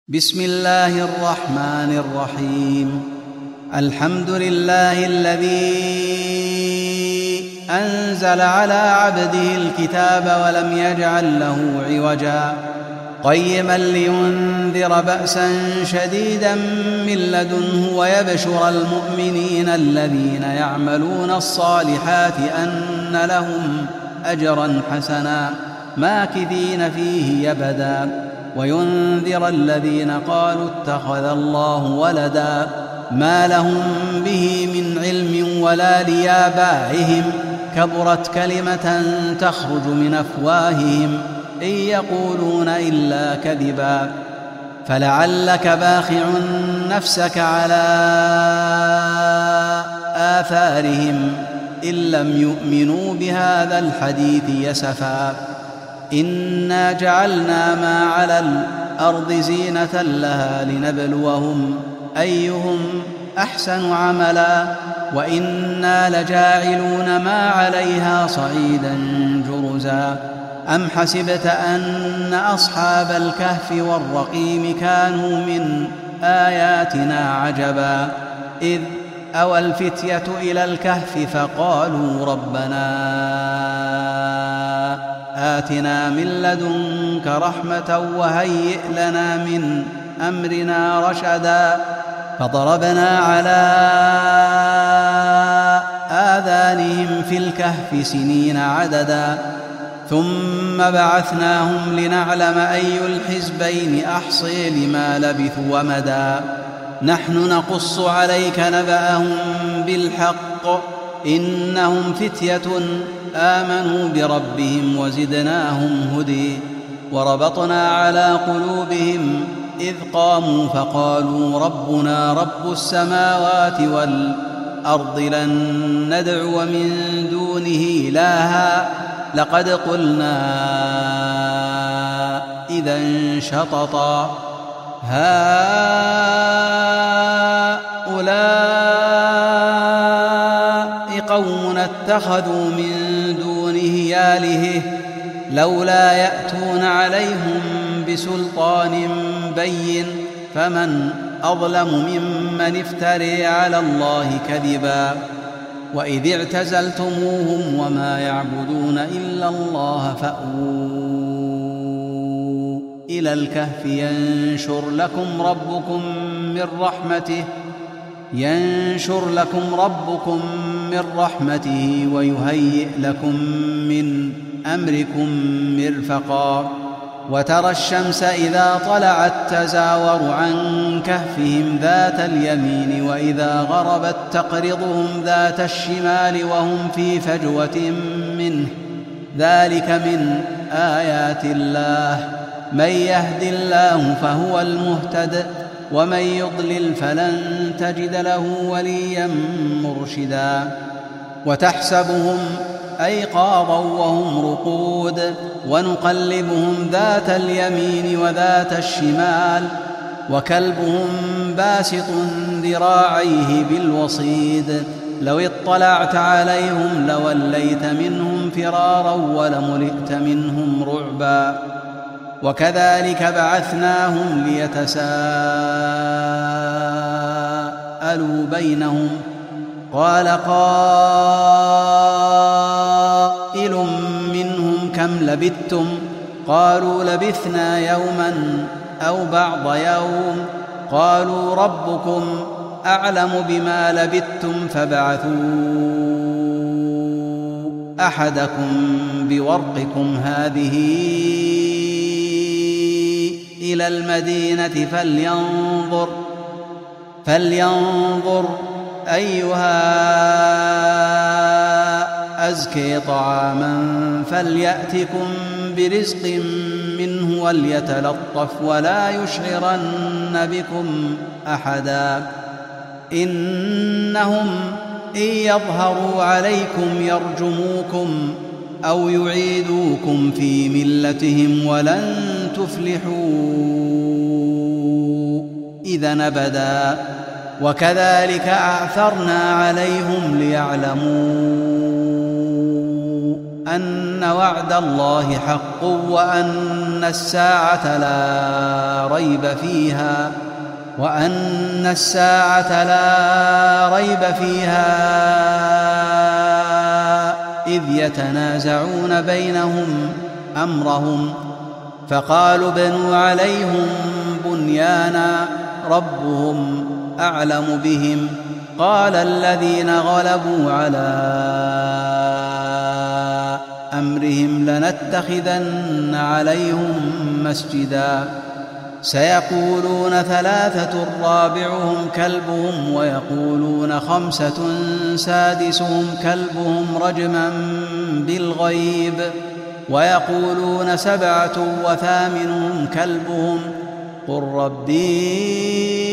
بسم الله الرحمن الرحيم. الحمد لله الذي أنزل على عبده الكتاب ولم يجعل له عوجا قيما لينذر بأسا شديدا من لدنه ويبشر المؤمنين الذين يعملون الصالحات أن لهم أجرا حسنا ماكثين فيه أبدا وينذر الذين قالوا اتخذ الله ولدا ما لهم به من علم ولا لآبائهم كبرت كلمة تخرج من أفواههم إن يقولون إلا كذبا فلعلك باخع نفسك على آثارهم إن لم يؤمنوا بهذا الحديث يسفا إنا جعلنا ما على الأرض زينة لها لنبلوهم أيهم أحسن عملا وإنا لجاعلون ما عليها صعيدا جرزا أم حسبت أن أصحاب الكهف والرقيم كانوا من آياتنا عجبا إذ أوى الفتية إلى الكهف فقالوا ربنا آتنا من لدنك رحمة وهيئ لنا من أمرنا رشدا فضربنا على آذانهم في الكهف سنين عددا ثم بعثناهم لنعلم أي الحزبين أحصي لما لبثوا ومدا نحن نقص عليك نبأهم بالحق إنهم فتية آمنوا بربهم وزدناهم هدي وربطنا على قلوبهم إذ قاموا فقالوا ربنا رب السماوات والأرض لن ندعو من دونه إلها لقد قلنا إذا شططا هؤلاء قوم اتخذوا من دونه آلهة لولا يأتون عليهم بسلطان بين فمن أظلم ممن افتري على الله كذبا وإذ اعتزلتموهم وما يعبدون إلا الله فأووا إلى الكهف ينشر لكم ربكم من رحمته ويهيئ لكم من أمركم مرفقا وترى الشمس إذا طلعت تزاور عن كهفهم ذات اليمين وإذا غربت تقرضهم ذات الشمال وهم في فجوة منه ذلك من آيات الله من يهد الله فهو المهتد ومن يضلل فلن تجد له وليا مرشدا وتحسبهم أيقاظا وهم رقود ونقلبهم ذات اليمين وذات الشمال وكلبهم باسط ذراعيه بالوصيد لو اطلعت عليهم لوليت منهم فرارا ولملئت منهم رعبا وكذلك بعثناهم ليتساءلوا بينهم قال قائل منهم كم لبثتم قالوا لبثنا يوما أو بعض يوم قالوا ربكم أعلم بما لبثتم فابعثوا أحدكم بورقكم هذه إلى المدينة فلينظر أيها أزكي طعاما فليأتكم برزق منه وليتلطف ولا يشعرن بكم أحدا إنهم إن يظهروا عليكم يرجموكم أو يعيدوكم في ملتهم ولن تفلحوا إذا أبدا وكذلك أعثرنا عليهم ليعلموا أن وعد الله حق وأن الساعة لا ريب فيها إذ يتنازعون بينهم أمرهم فقالوا ابنوا عليهم بنيانا ربهم أعلم بهم قال الذين غلبوا على أمرهم لنتخذن عليهم مسجدا سيقولون 3 رابعهم كلبهم ويقولون 5 سادسهم كلبهم رجما بالغيب ويقولون 7 وثامنهم كلبهم قل ربي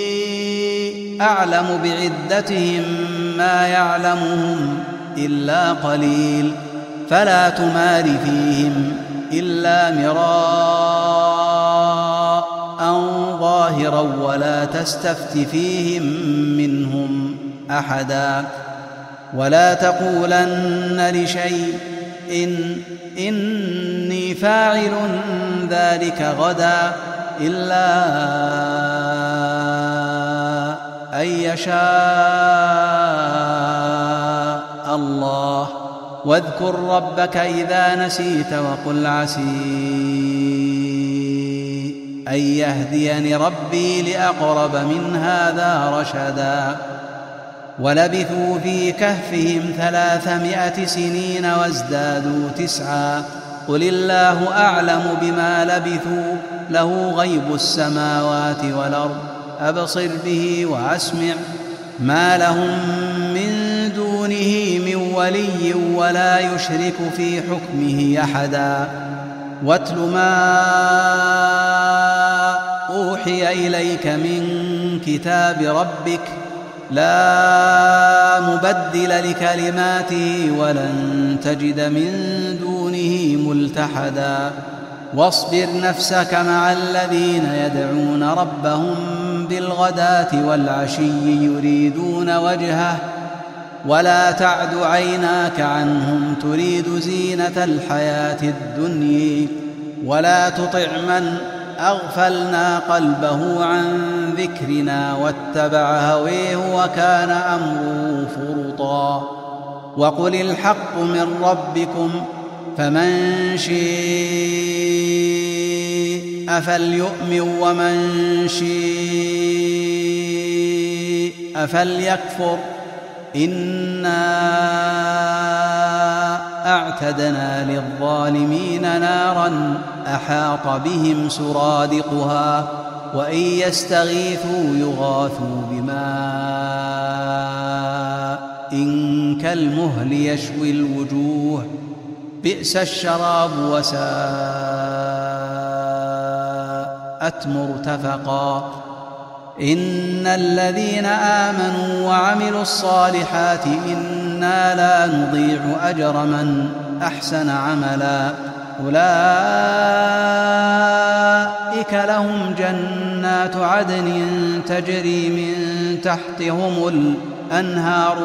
أعلم بعدتهم ما يعلمهم إلا قليل فلا تمار فيهم إلا مراء ظاهرا ولا تستفت فيهم منهم أحدا ولا تقولن لشيء إني فاعل ذلك غدا إلا أن يشاء الله واذكر ربك إذا نسيت وقل عسي أن يهديني ربي لأقرب من هذا رشدا ولبثوا في كهفهم 300 سنين وازدادوا 9 قل الله أعلم بما لبثوا له غيب السماوات والأرض أبصر به وأسمع ما لهم من دونه من ولي ولا يشرك في حكمه أحدا واتل ما أوحي إليك من كتاب ربك لا مبدل لكلماته ولن تجد من دونه ملتحدا واصبر نفسك مع الذين يدعون ربهم بالغداة والعشي يريدون وجهه ولا تعد عيناك عنهم تريد زينة الحياة الدنيا ولا تطع من أغفلنا قلبه عن ذكرنا واتبع هويه وكان أمره فرطا وقل الحق من ربكم فمن شاء فليؤمن ومن شاء فليكفر إنا أعتدنا للظالمين نارا أحاط بهم سرادقها وإن يستغيثوا يغاثوا بماء كالمهل يشوي الوجوه بئس الشراب وساءت مرتفقا إن الذين آمنوا وعملوا الصالحات إنا لا نضيع أجر من أحسن عملا أولئك لهم جنات عدن تجري من تحتهم الأنهار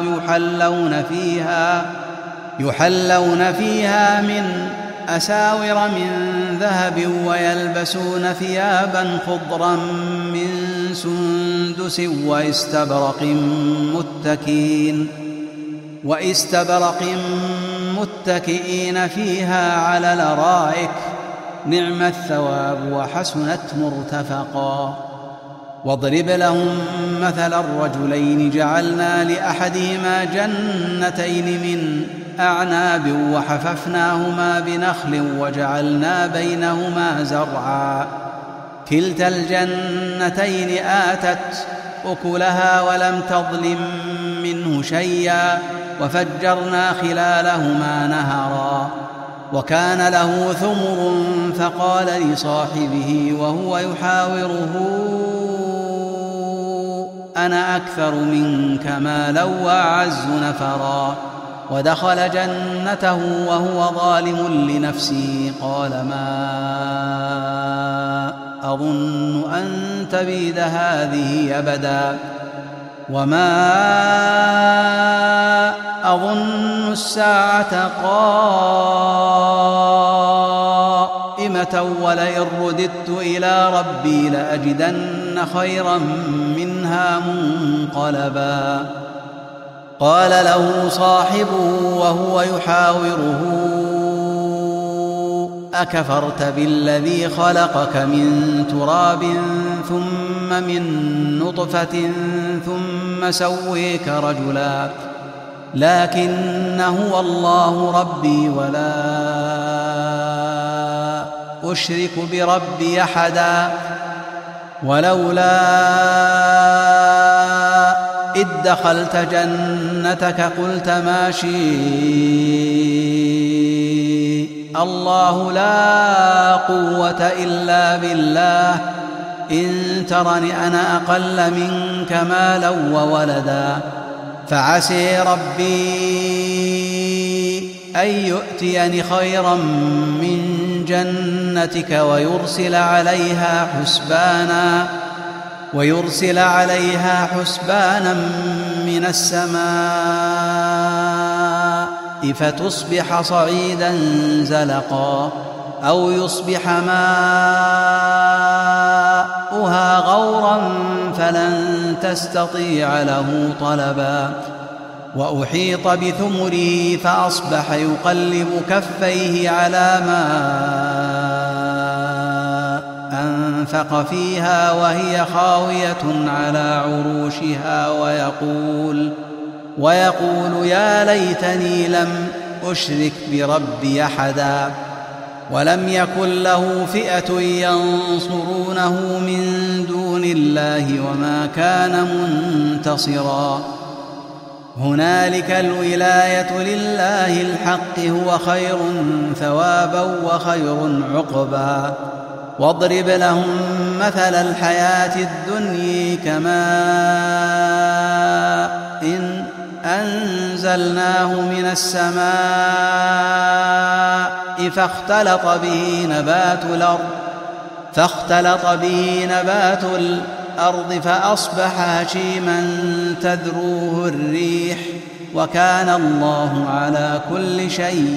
يحلون فيها من أساور من ذهب ويلبسون ثيابا خضرا من سندس واستبرق متكئين فيها على الأرائك نعم الثواب وحسنت مرتفقا واضرب لهم مثل الرجلين جعلنا لأحدهما جنتين من أعناب وحففناهما بنخل وجعلنا بينهما زرعا كلتا الجنتين آتت أكلها ولم تظلم منه شيئا وفجرنا خلالهما نهرا وكان له ثمر فقال لصاحبه وهو يحاوره أنا أكثر منك مالا وأعز نفرا ودخل جنته وهو ظالم لنفسه قال ما أظن أن تبيد هذه أبدا وما أظن الساعة قائمة ولئن رددت إلى ربي لأجدن خيرا منها منقلبا قال له صاحبه وهو يحاوره أكفرت بالذي خلقك من تراب ثم من نطفة ثم سويك رجلا لكن هو الله ربي ولا أشرك بربي أحدا ولولا إذ دخلت جنتك قلت ما شاء الله لا قوة إلا بالله إن ترني أنا أقل منك مالا وولدا فعسي ربي أن يؤتيني خيرا من جنتك ويرسل عليها حسبانا من السماء فتصبح صعيدا زلقا أو يصبح ماؤها غورا فلن تستطيع له طلبا وأحيط بثمره فأصبح يقلب كفيه على ما أنفق فيها وهي خاوية على عروشها ويقول يا ليتني لم أشرك بربي أحدا ولم يكن له فئة ينصرونه من دون الله وما كان منتصرا هنالك الولاية لله الحق هو خير ثوابا وخير عقبا واضرب لهم مثل الحياة الدنيا كماء إن أنزلناه من السماء فاختلط به نبات الأرض فأصبح هشيما تذروه الريح وكان الله على كل شيء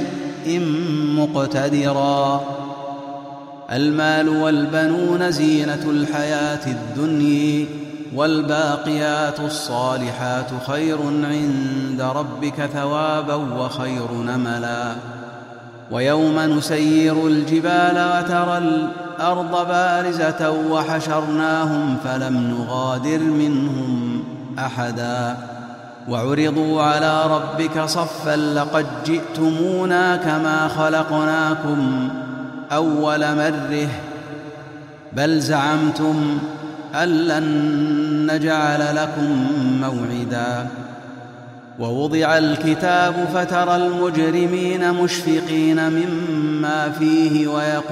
مقتدرا المال والبنون زينة الحياة الدنيا والباقيات الصالحات خير عند ربك ثوابا وخير نملا ويوم نسير الجبال وترى الأرض بارزة وحشرناهم فلم نغادر منهم أحدا وعرضوا على ربك صفا لقد جئتمونا كما خلقناكم أول مرة بل زعمتم أن لن نجعل لكم موعدا ووضع الكتاب فترى المجرمين مشفقين مما فيه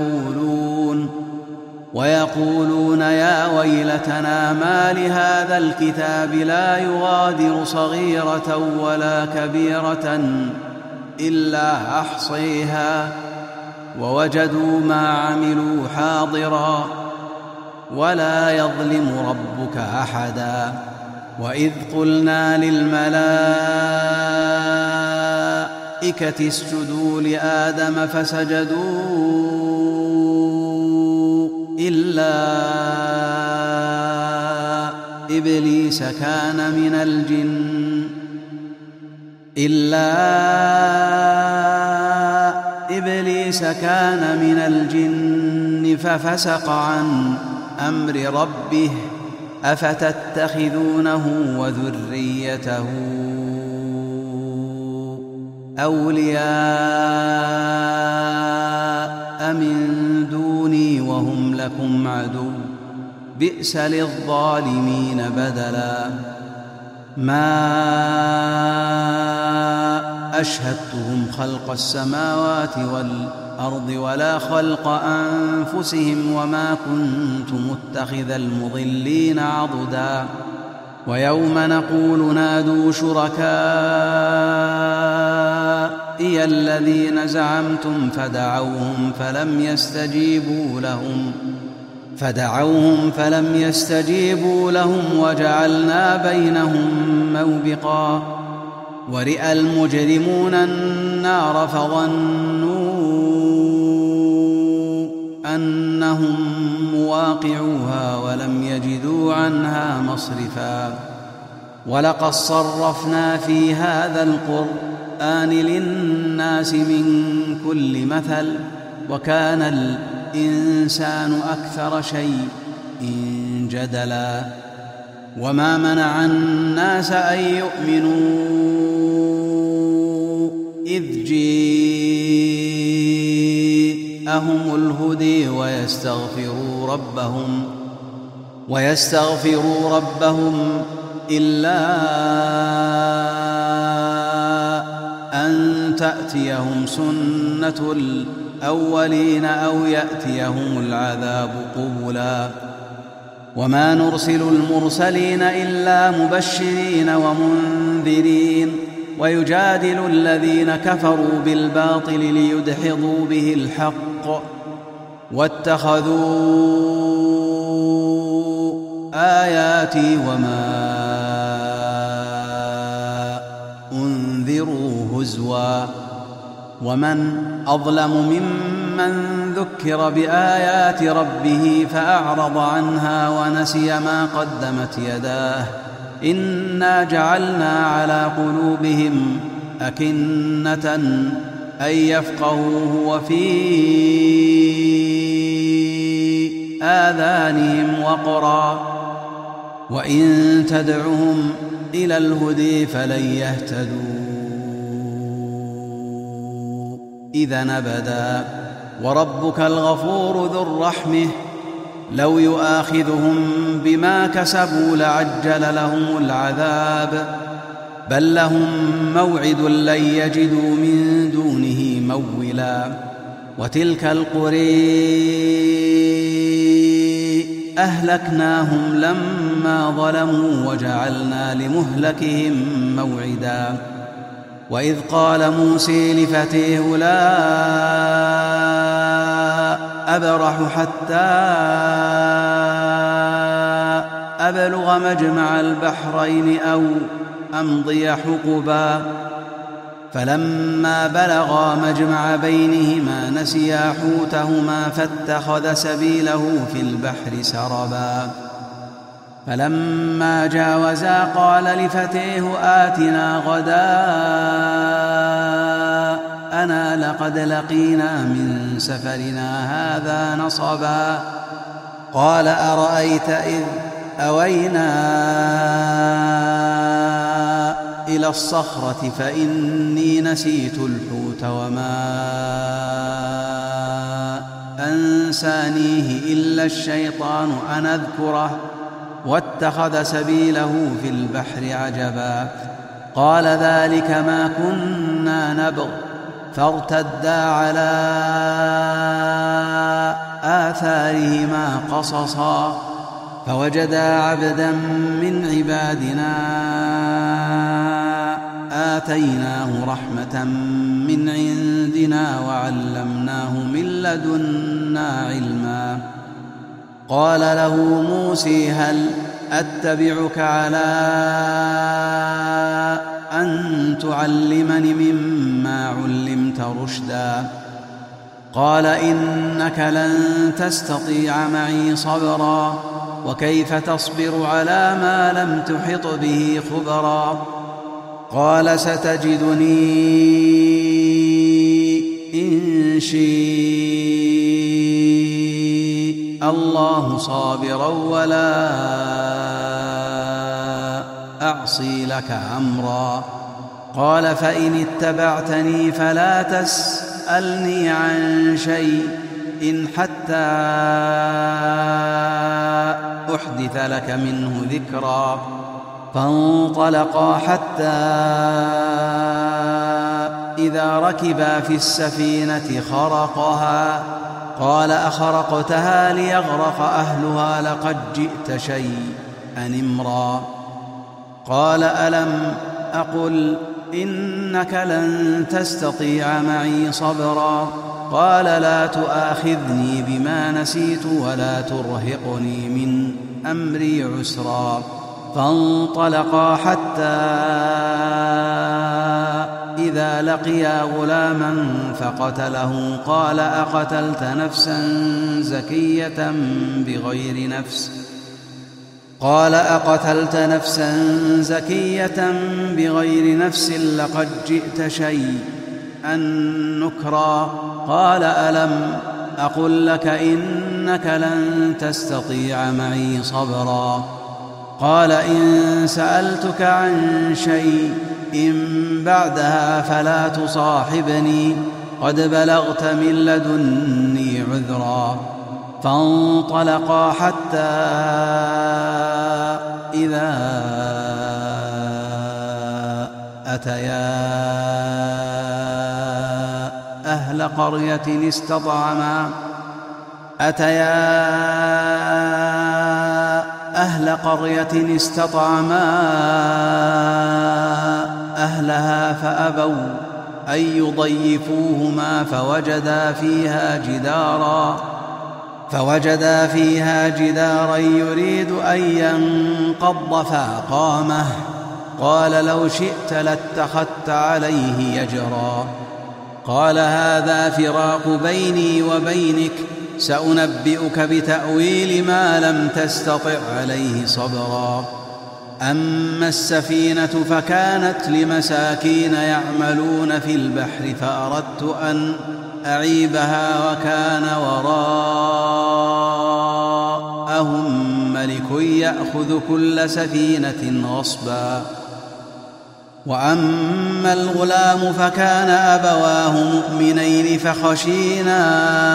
ويقولون يا ويلتنا ما لهذا الكتاب لا يغادر صغيرة ولا كبيرة إلا أحصيها ووجدوا ما عملوا حاضرا ولا يظلم ربك أحدا وإذ قلنا للملائكة اسجدوا لآدم فسجدوا إلا إبليس كان من الجن ففسق عن أمر ربه أفتتخذونه وذريته أولياء من دوني وهم لكم عدو بئس للظالمين بدلا ما أشهدتهم خلق السماوات والأرض ولا خلق أنفسهم وما كنت متخذ المضلين عضدا ويوم نقول نادوا شركائي الذين زعمتم فدعوهم فلم يستجيبوا لهم وجعلنا بينهم موبقا ورئ المجرمون النار فظنوا أنهم مواقعوها ولم يجدوا عنها مصرفا ولقد صرفنا في هذا القرآن للناس من كل مثل وكان الإنسان أكثر شيء جدلا وما منع الناس أن يؤمنوا إذ جاءهم الهدى ويستغفروا ربهم إلا أن تأتيهم سنة الأولين أو يأتيهم العذاب قبلا وما نرسل المرسلين إلا مبشرين ومنذرين ويجادل الذين كفروا بالباطل ليدحضوا به الحق واتخذوا آياتي وما أنذروا هزوا ومن أظلم ممن ذكر بآيات ربه فأعرض عنها ونسي ما قدمت يداه إنا جعلنا على قلوبهم أكنة أن يفقهوه وفي آذانهم وقرا وإن تدعهم إلى الهدى فلن يهتدوا إذا أبدا وربك الغفور ذو الرحمة لو يؤاخذهم بما كسبوا لعجل لهم العذاب بل لهم موعد لن يجدوا من دونه مولا وتلك القرى أهلكناهم لما ظلموا وجعلنا لمهلكهم موعدا وإذ قال موسى لفتيه لا أبرح حتى أبلغ مجمع البحرين أو أمضي حقبا فلما بلغا مجمع بينهما نسيا حوتهما فاتخذ سبيله في البحر سربا فلما جاوزا قال لفتيه آتنا غداءنا لقد لقينا من سفرنا هذا نصبا قال أرأيت إذ أوينا إلى الصخرة فإني نسيت الحوت وما أنسانيه إلا الشيطان أن أذكره واتخذ سبيله في البحر عجبا قال ذلك ما كنا نبغ فارتدا على آثارهما قصصا فوجدا عبدا من عبادنا آتيناه رحمة من عندنا وعلمناه من لدنا علما قال له موسى هل أتبعك على أن تعلمني مما علمت رشدا قال إنك لن تستطيع معي صبرا وكيف تصبر على ما لم تحط به خبرا قال ستجدني إن شاء الله صابرا ولا أعصي لك أمرا قال فإن اتبعتني فلا تسألني عن شيء إن حتى أحدث لك منه ذكرا فانطلقا حتى إذا ركبا في السفينة خرقها قال أخرقتها ليغرق أهلها لقد جئت شيئا إمرا قال ألم أقل إنك لن تستطيع معي صبرا قال لا تؤاخذني بما نسيت ولا ترهقني من أمري عسرا فانطلقا حتى إذا لقيا غلاما فقتله قال أقتلت نفسا زكية بغير نفس لقد جئت شيئا نكرا قال ألم أقل لك إنك لن تستطيع معي صبرا قال إن سألتك عن شيء بعدها فلا تصاحبني قد بلغت من لدني عذرا فانطلقا حتى إذا أتيا أهل قرية استطعما أهلها فأبوا أن يضيفوهما فوجدا فيها جدارا يريد أن ينقض فأقامه قال لو شئت لاتخذت عليه أجرا قال هذا فراق بيني وبينك سأنبئك بتأويل ما لم تستطع عليه صبرا أما السفينة فكانت لمساكين يعملون في البحر فأردت أن أعيبها وكان وراءهم ملك يأخذ كل سفينة غصبا وأما الغلام فكان أبواه مؤمنين فخشينا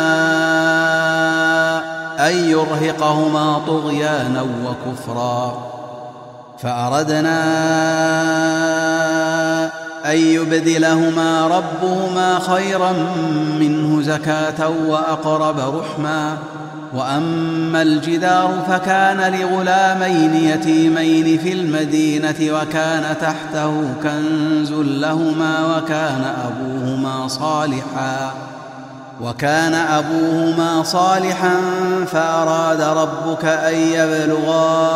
أن يرهقهما طغيانا وكفرا فأردنا أن يبدلهما ربهما خيرا منه زكاة وأقرب رحما وأما الجدار فكان لغلامين يتيمين في المدينة وكان تحته كنز لهما وكان أبوهما صالحا فأراد ربك أن يبلغا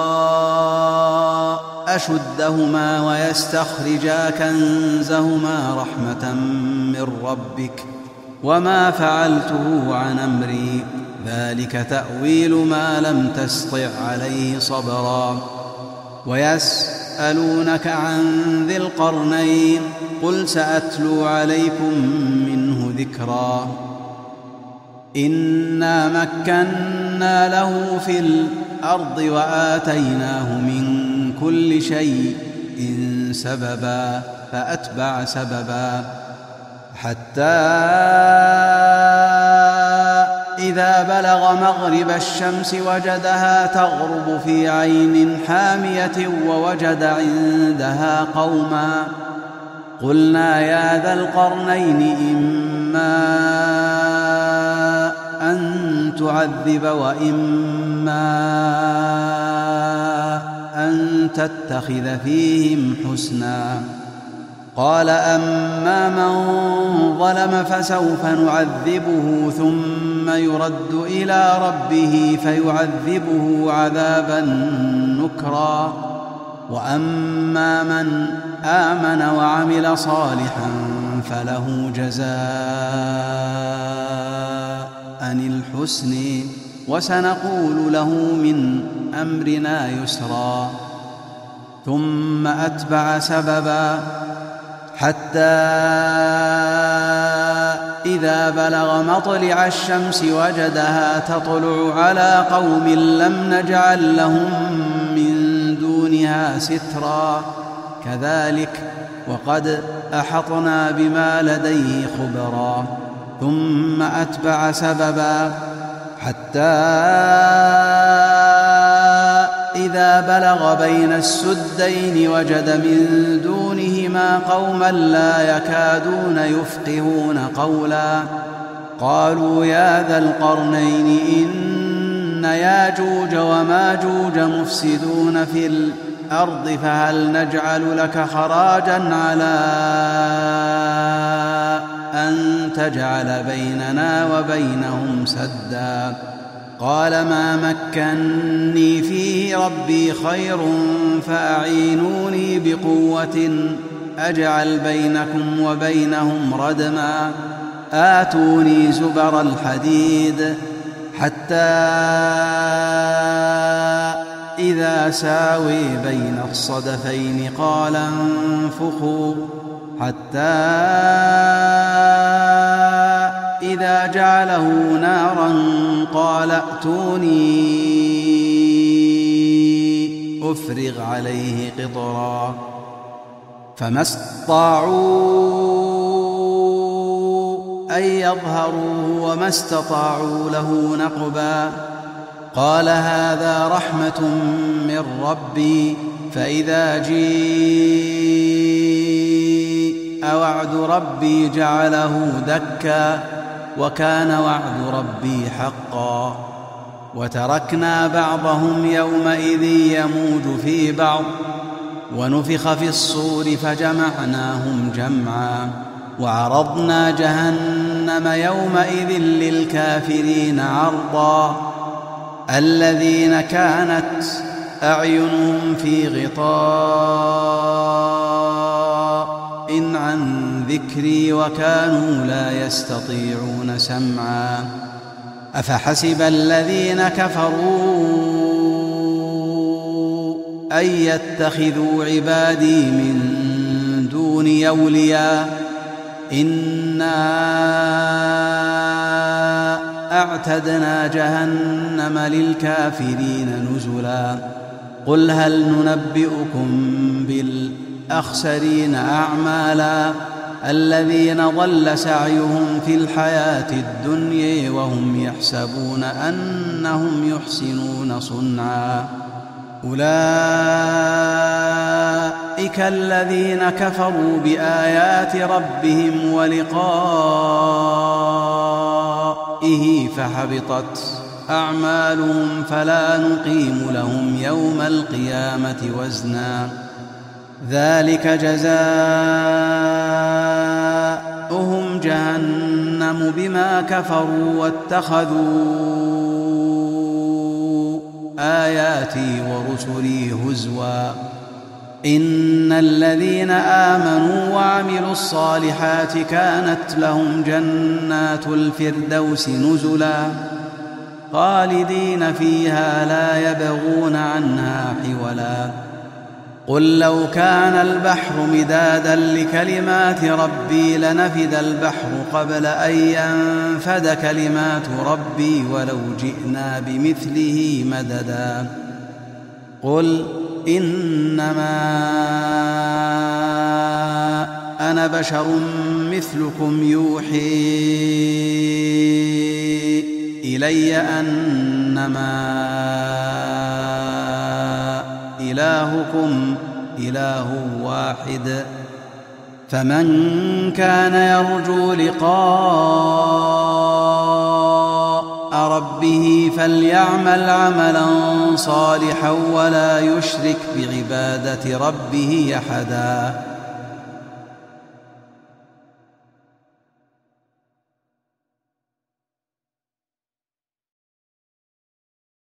أشدهما ويستخرجا كنزهما رحمة من ربك وما فعلته عن أمري ذلك تأويل ما لم تسطع عليه صبرا ويسألونك عن ذي القرنين قل سأتلو عليكم منه ذكرا إنا مكنا له في الأرض وآتيناه من كل شيء سببا فأتبع سببا حتى إذا بلغ مغرب الشمس وجدها تغرب في عين حامية ووجد عندها قوما قلنا يا ذا القرنين إما أن تعذب وإما أن تتخذ فيهم حسنا قال أما من ظلم فسوف نعذبه ثم يرد إلى ربه فيعذبه عذابا نكرا وأما من آمن وعمل صالحا فله جزاء الحسن وسنقول له من أمرنا يسرا ثم أتبع سببا حتى إذا بلغ مطلع الشمس وجدها تطلع على قوم لم نجعل لهم من دونها سترا كذلك وقد أحطنا بما لديه خبرا ثم أتبع سببا حتى إذا بلغ بين السدين وجد من دونهما قوما لا يكادون يفقهون قولا قالوا يا ذا القرنين إن ياجوج وماجوج مفسدون في الأرض فهل نجعل لك خراجا على أن تجعل بيننا وبينهم سدا قال ما مكني فيه ربي خير فأعينوني بقوة أجعل بينكم وبينهم ردما آتوني زبر الحديد حتى إذا ساوي بين الصدفين قال انفخوا حتى إذا جعله نارا قال ائتوني أفرغ عليه قطرا فما استطاعوا أن يظهروه وما استطاعوا له نقبا قال هذا رحمة من ربي فإذا جيء وعد ربي جعله دكا وكان وعد ربي حقا وتركنا بعضهم يومئذ يموج في بعض ونفخ في الصور فجمعناهم جمعا وعرضنا جهنم يومئذ للكافرين عرضا الذين كانت أعينهم في غطاء عن ذكري وكانوا لا يستطيعون سمعا أفحسب الذين كفروا أن يتخذوا عبادي من دوني أولياء إنا أعتدنا جهنم للكافرين نزلا قل هل ننبئكم بالأخسرين أعمالا الذين ضل سعيهم في الحياة الدنيا وهم يحسبون أنهم يحسنون صنعا أولئك الذين كفروا بآيات ربهم ولقائه فحبطت أعمالهم فلا نقيم لهم يوم القيامة وزنا ذلك جزاؤهم جهنم بما كفروا واتخذوا آياتي ورسلي هزوا إن الذين آمنوا وعملوا الصالحات كانت لهم جنات الفردوس نزلا خالدين فيها لا يبغون عنها حولا قل لو كان البحر مدادا لكلمات ربي لنفد البحر قبل أن ينفد كلمات ربي ولو جئنا بمثله مددا قل إنما أنا بشر مثلكم يوحي إلي أنما إلهكم إله واحد فمن كان يرجو لقاء ربه فليعمل عملا صالحا ولا يشرك بعبادة ربه أحدا